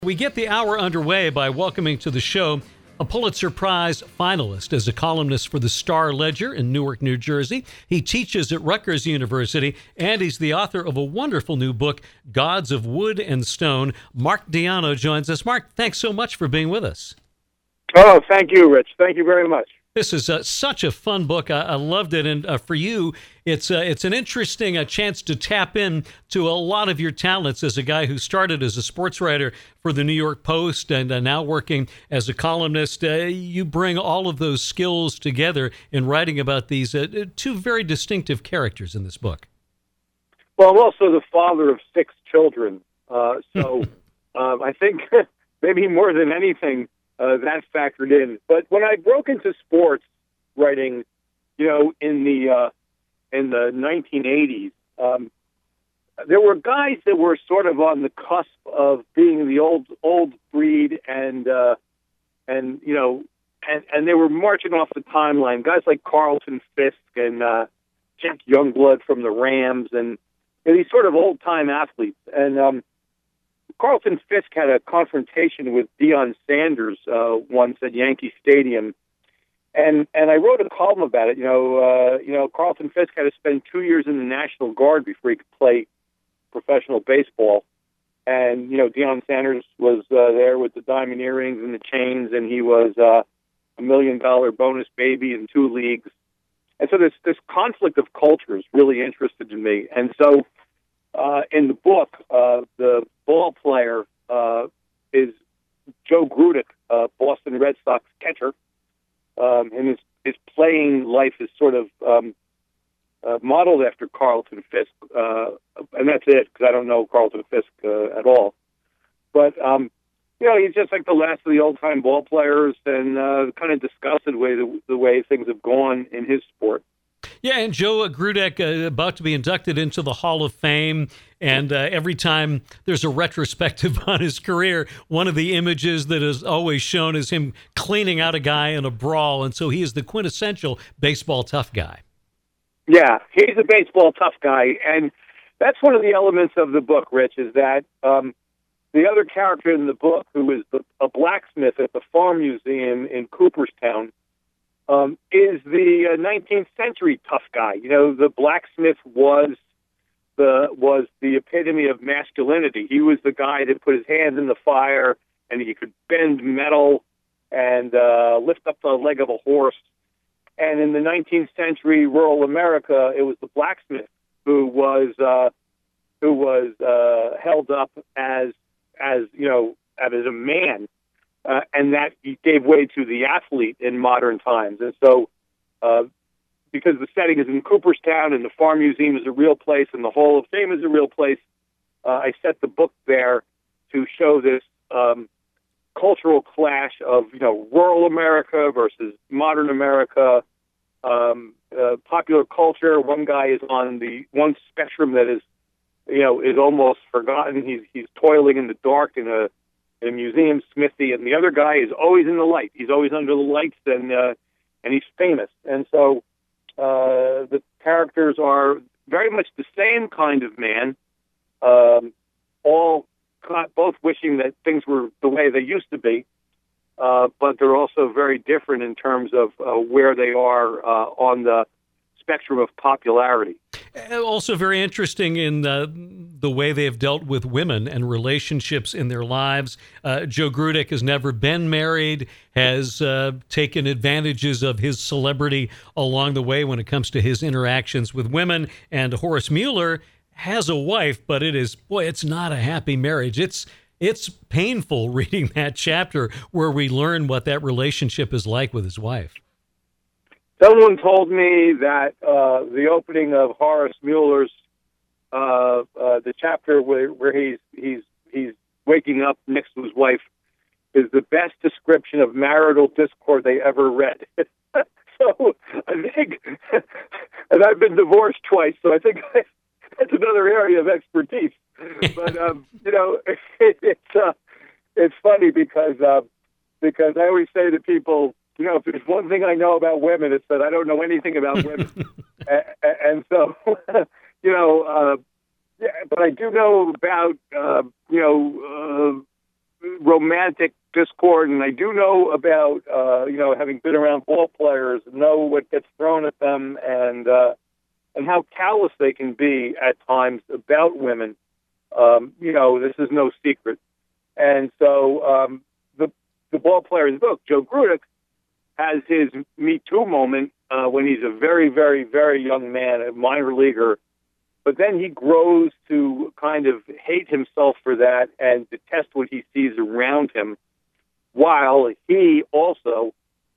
We get the hour underway by welcoming to the show a Pulitzer Prize finalist as a columnist for the Star-Ledger in Newark, New Jersey. He teaches at Rutgers University, and he's the author of a wonderful new book, Gods of Wood and Stone. Mark Diano joins us. Mark, thanks so much for being with us. Oh, thank you, Rich. Thank you very much. This is such a fun book. I loved it, and for you, it's an interesting chance to tap in to a lot of your talents as a guy who started as a sports writer for the New York Post and now working as a columnist. You bring all of those skills together in writing about these two very distinctive characters in this book. Well, I'm also the father of 6 children, so I think maybe more than anything, that factored in. But when I broke into sports writing, in the 1980s, there were guys that were sort of on the cusp of being the old breed, and they were marching off the timeline. Guys like Carlton Fisk and Jack Youngblood from the Rams, and these sort of old time athletes. And Carlton Fisk had a confrontation with Deion Sanders once at Yankee Stadium, and I wrote a column about it. Carlton Fisk had to spend 2 years in the National Guard before he could play professional baseball, and Deion Sanders was there with the diamond earrings and the chains, and he was $1 million bonus baby in 2 leagues, and so this conflict of cultures really interested in me, and so. In the book, the ball player is Joe Grudek, Boston Red Sox catcher, and his playing life is sort of modeled after Carlton Fisk, and that's it, because I don't know Carlton Fisk at all. But, he's just like the last of the old-time ball players, and kind of disgusted the way things have gone in his sport. Yeah, and Joe Grudek about to be inducted into the Hall of Fame, and every time there's a retrospective on his career, one of the images that is always shown is him cleaning out a guy in a brawl, and so he is the quintessential baseball tough guy. Yeah, he's a baseball tough guy, and that's one of the elements of the book, Rich, is that the other character in the book, who is a blacksmith at the Farm Museum in Cooperstown, is the 19th century tough guy. The blacksmith was the epitome of masculinity. He was the guy that put his hands in the fire, and he could bend metal and lift up the leg of a horse. And in the 19th century rural America, it was the blacksmith who was held up as a man. And that gave way to the athlete in modern times. And so, because the setting is in Cooperstown and the Farm Museum is a real place and the Hall of Fame is a real place, I set the book there to show this cultural clash of, rural America versus modern America, popular culture. One guy is on the one spectrum that is almost forgotten. He's toiling in the dark in a museum smithy, and the other guy is always in the light. He's always under the lights, and he's famous. And so the characters are very much the same kind of man, both wishing that things were the way they used to be, but they're also very different in terms of where they are on the spectrum of popularity. Also very interesting in the way they have dealt with women and relationships in their lives. Joe Grudek has never been married, has taken advantages of his celebrity along the way when it comes to his interactions with women. And Horace Mueller has a wife, but it's not a happy marriage. It's painful reading that chapter where we learn what that relationship is like with his wife. Someone told me that the opening of Horace Mueller's the chapter where he's waking up next to his wife is the best description of marital discord they ever read. So I think, and I've been divorced twice, so I think that's another area of expertise. But it's funny because I always say to people, if there's one thing I know about women, it's that I don't know anything about women. And so, but I do know about, romantic discord, and I do know about, having been around ball players, know what gets thrown at them, and how callous they can be at times about women. This is no secret. And so the ball player in the book, Joe Grudick, has his Me Too moment when he's a very, very, very young man, a minor leaguer. But then he grows to kind of hate himself for that and detest what he sees around him, while he also,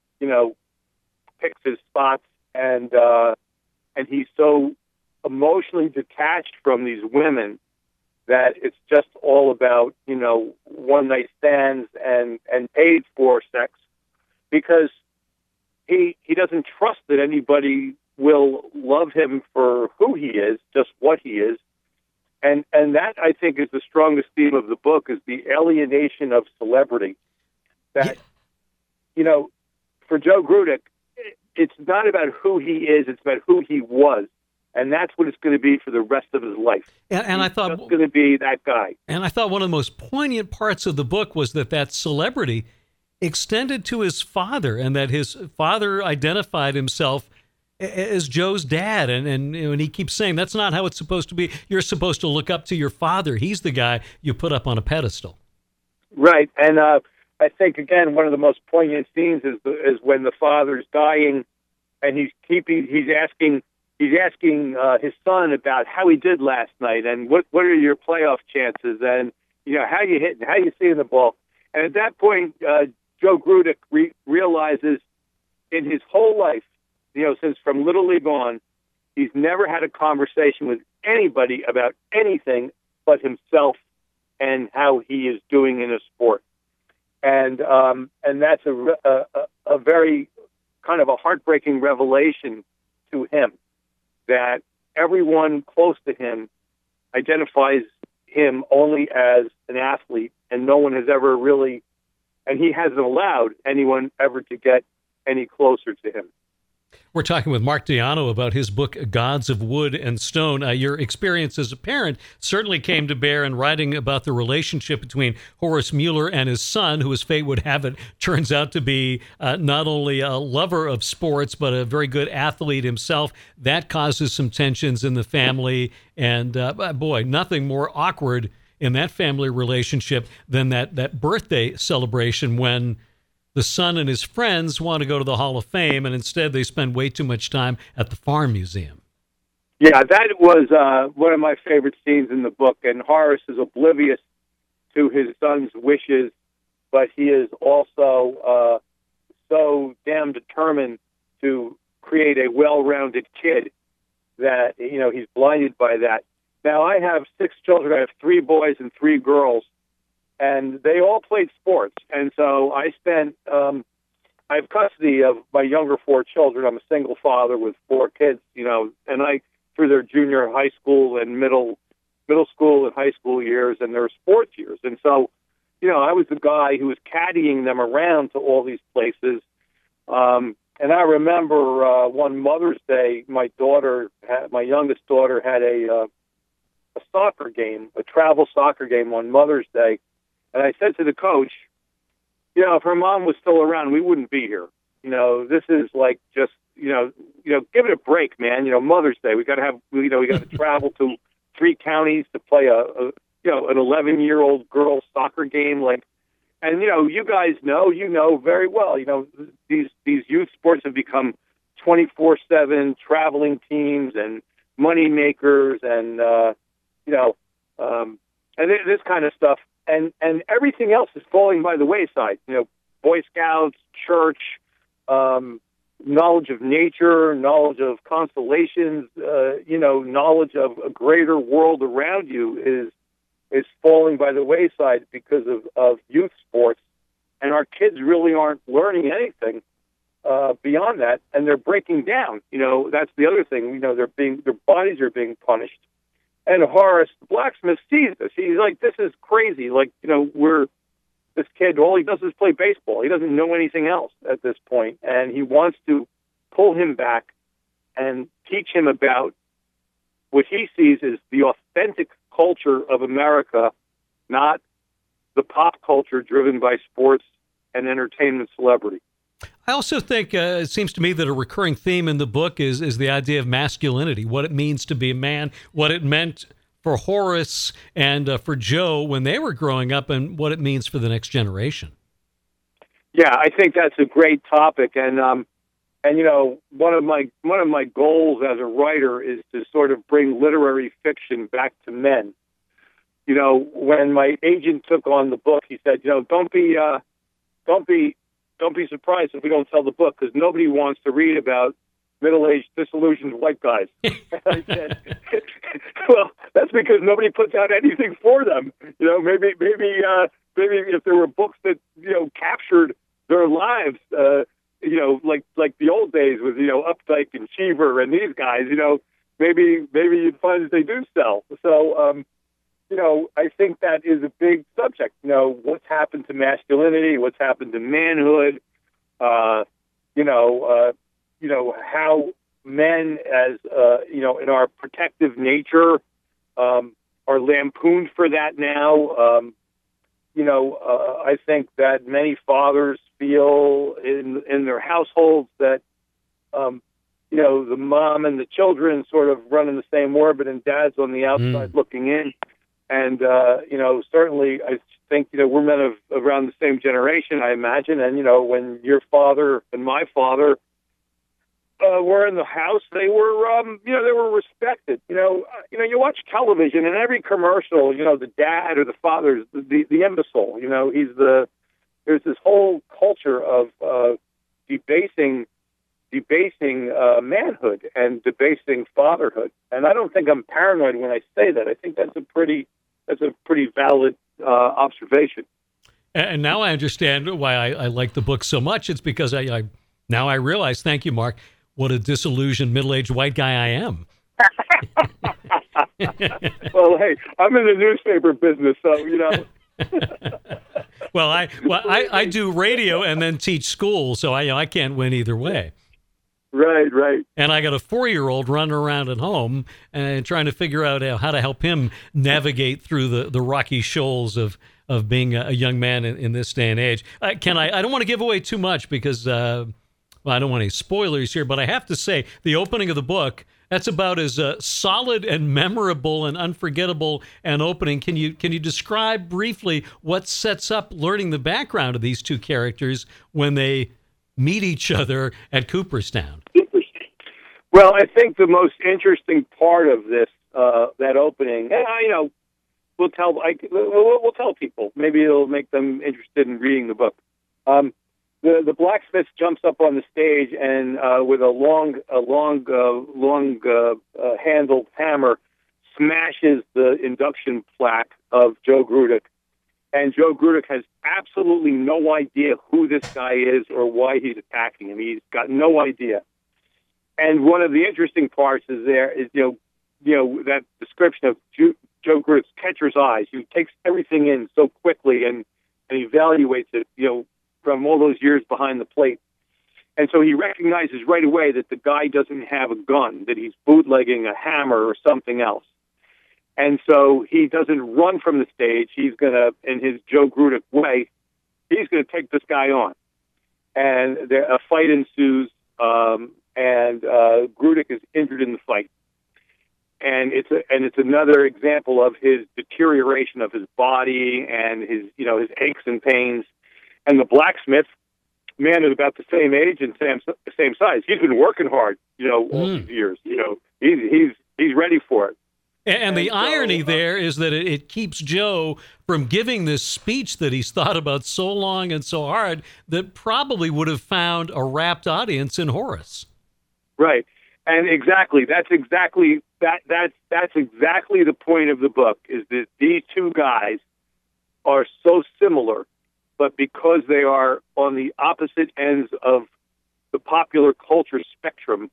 picks his spots, and he's so emotionally detached from these women that it's just all about, one night stands and paid for sex, because he doesn't trust that anybody will love him for who he is, just what he is. And that, I think, is the strongest theme of the book, is the alienation of celebrity. That, for Joe Grudick, it's not about who he is, it's about who he was. And that's what it's going to be for the rest of his life. And I thought it's going to be that guy. And I thought one of the most poignant parts of the book was that celebrity extended to his father, and that his father identified himself as Joe's dad. And he keeps saying, that's not how it's supposed to be. You're supposed to look up to your father. He's the guy you put up on a pedestal. Right. And I think, again, one of the most poignant scenes is when the father's dying, and he's asking his son about how he did last night, and what are your playoff chances, and how you hitting, how you seeing the ball. And at that point, Joe Grudick realizes in his whole life, since from Little League on, he's never had a conversation with anybody about anything but himself and how he is doing in a sport. And that's a very kind of a heartbreaking revelation to him, that everyone close to him identifies him only as an athlete, and no one has ever really, and he hasn't allowed anyone ever to get any closer to him. We're talking with Mark Diano about his book, Gods of Wood and Stone. Your experience as a parent certainly came to bear in writing about the relationship between Horace Mueller and his son, who, as fate would have it, turns out to be not only a lover of sports, but a very good athlete himself. That causes some tensions in the family. And boy, nothing more awkward in that family relationship than that birthday celebration when the son and his friends want to go to the Hall of Fame, and instead they spend way too much time at the Farm Museum. Yeah, that was one of my favorite scenes in the book, and Horace is oblivious to his son's wishes, but he is also so damn determined to create a well-rounded kid that, he's blinded by that. Now, I have 6 children. I have 3 boys and 3 girls. And they all played sports. And so I have custody of my younger 4 children. I'm a single father with 4 kids, and I, through their junior high school and middle school and high school years and their sports years. And so, I was the guy who was caddying them around to all these places. And I remember one Mother's Day, my youngest daughter had a soccer game, a travel soccer game on Mother's Day. And I said to the coach, if her mom was still around, we wouldn't be here. This is like just, give it a break, man. Mother's Day, we got to travel to 3 counties to play an 11-year-old girls soccer game. And you guys know very well, these youth sports have become 24/7 traveling teams and money makers, and and this kind of stuff. And everything else is falling by the wayside. Boy Scouts, church, knowledge of nature, knowledge of constellations, knowledge of a greater world around you is falling by the wayside because of youth sports. And our kids really aren't learning anything beyond that, and they're breaking down. That's the other thing. Their bodies are being punished. And Horace, the blacksmith, sees this. He's like, this is crazy. This kid, all he does is play baseball. He doesn't know anything else at this point. And he wants to pull him back and teach him about what he sees as the authentic culture of America, not the pop culture driven by sports and entertainment celebrity. I also think it seems to me that a recurring theme in the book is the idea of masculinity, what it means to be a man, what it meant for Horace and for Joe when they were growing up, and what it means for the next generation. Yeah, I think that's a great topic, and you know, one of my goals as a writer is to sort of bring literary fiction back to men. You know, when my agent took on the book, he said, you know, don't be surprised if we don't sell the book, because nobody wants to read about middle-aged, disillusioned white guys. And I said, well, that's because nobody puts out anything for them. You know, maybe if there were books that, you know, captured their lives, you know, like the old days with, you know, Updike and Cheever and these guys, you know, maybe you'd find that they do sell. So, you know, I think that is a big subject. You know, what's happened to masculinity? What's happened to manhood? You know, how men, as you know, in our protective nature, are lampooned for that now. You know, I think that many fathers feel in their households that, you know, the mom and the children sort of run in the same orbit, and dad's on the outside looking in. And, you know, certainly I think, you know, we're men of around the same generation, I imagine. And, you know, when your father and my father were in the house, they were, you know, they were respected. You know, you watch television, and every commercial, you know, the dad or the father is the imbecile. You know, there's this whole culture of debasing manhood and debasing fatherhood. And I don't think I'm paranoid when I say that. I think that's a pretty valid observation. And now I understand why I like the book so much. It's because I now I realize, thank you, Mark, what a disillusioned middle-aged white guy I am. Well, hey, I'm in the newspaper business, so, you know. Well, I do radio and then teach school, so I can't win either way. Right. And I got a 4-year-old running around at home and trying to figure out how to help him navigate through the rocky shoals of being a young man in this day and age. I don't want to give away too much because I don't want any spoilers here, but I have to say the opening of the book, that's about as solid and memorable and unforgettable an opening. Can you describe briefly what sets up learning the background of these two characters when they meet each other at Cooperstown? Well, I think the most interesting part of this, that opening, and you know, we'll tell people. Maybe it'll make them interested in reading the book. The blacksmith jumps up on the stage and with a long handled hammer smashes the induction plaque of Joe Grudick. And Joe Grudick has absolutely no idea who this guy is or why he's attacking him. He's got no idea. And one of the interesting parts is you know that description of Joe Grudick's catcher's eyes. He takes everything in so quickly and evaluates it, you know, from all those years behind the plate. And so he recognizes right away that the guy doesn't have a gun, that he's bootlegging a hammer or something else. And so he doesn't run from the stage. He's going to, in his Joe Grudick way, he's going to take this guy on. And a fight ensues, and Grudick is injured in the fight. And it's another example of his deterioration of his body and his aches and pains. And the blacksmith, man is about the same age and same size. He's been working hard, you know, all these years. You know, he's ready for it. And the irony there is that it keeps Joe from giving this speech that he's thought about so long and so hard that probably would have found a rapt audience in Horace. Right. And exactly. That's exactly the point of the book, is that these two guys are so similar, but because they are on the opposite ends of the popular culture spectrum,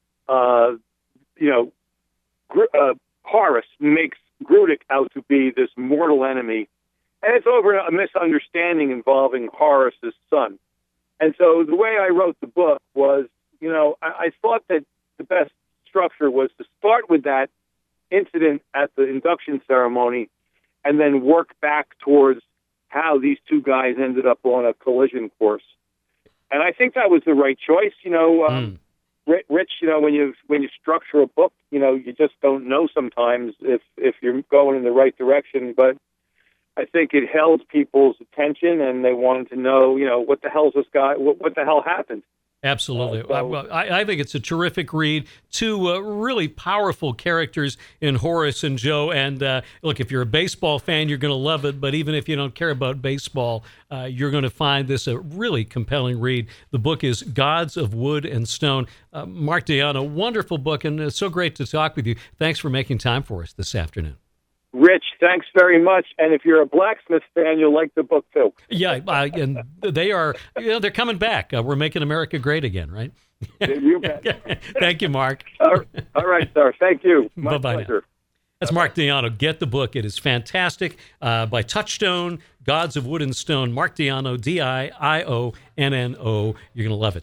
Horace makes Grudick out to be this mortal enemy, and it's over a misunderstanding involving Horace's son. And so the way I wrote the book was, you know, I thought that the best structure was to start with that incident at the induction ceremony and then work back towards how these two guys ended up on a collision course. And I think that was the right choice. Rich, when you structure a book, you just don't know sometimes if you're going in the right direction. But I think it held people's attention, and they wanted to know, what the hell's this guy? What the hell happened? Absolutely. I think it's a terrific read. Two really powerful characters in Horace and Joe. And look, if you're a baseball fan, you're going to love it. But even if you don't care about baseball, you're going to find this a really compelling read. The book is Gods of Wood and Stone. Mark Diano, wonderful book, and it's so great to talk with you. Thanks for making time for us this afternoon. Rich, thanks very much. And if you're a blacksmith fan, you'll like the book too. Yeah, and they are, they're coming back. We're making America great again, right? You bet. Thank you, Mark. All right, sir. Thank you. My Bye-bye pleasure. That's Mark Diano. Get the book. It is fantastic. By Touchstone, Gods of Wood and Stone. Mark Diano, Dionno. You're going to love it.